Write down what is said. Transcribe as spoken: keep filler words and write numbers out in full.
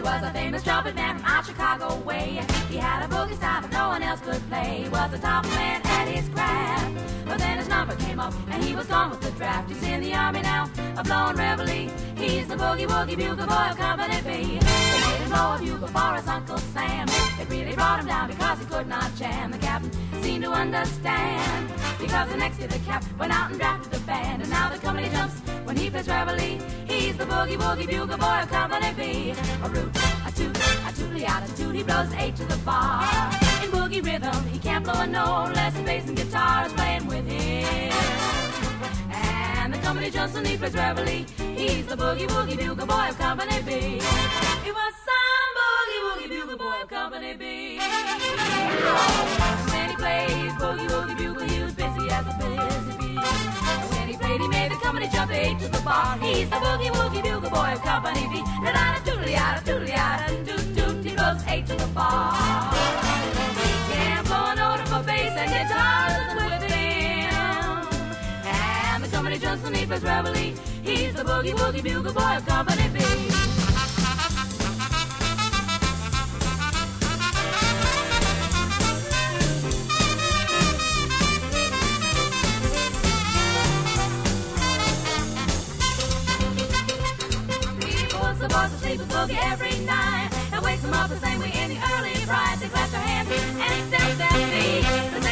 was a famous trumpet man from out Chicago way. He had a boogie style that no one else could play. He was the top man at his craft. But then his number came up and he was gone with the draft. He's in the army now, a blowing reveille. He's the boogie woogie bugle boy of Company B. They made him blow a bugle for his Uncle Sam. It really brought him down because he could not jam. The captain seemed to understand, because the next year the cap went out and drafted the band. And now the company jumps when he plays reveille. He's the boogie woogie bugle boy of Company B. A root, a toot, a tootly out, a toot, he blows an eight to the bar. In boogie rhythm, he can't blow a note unless the bass and guitar is playing with him. And the company jumps when he plays reveille. He's the boogie woogie bugle boy of Company B. He was some boogie woogie bugle boy of Company B. When he played boogie woogie bugle, he was busy as a busy bee. And when he played, he made the company jump eight to the bar. He's the boogie woogie bugle boy of Company B. Da da da doodly da doodly da doot doot. He blows eight to the bar. He can't blow a note for bass and guitars with him. And the company jumps when he plays reveille. He's the boogie woogie bugle boy of Company B. The boys will sleep with boogie every night and wakes them up the same way in the early bright. They clap their hands and accept their feet.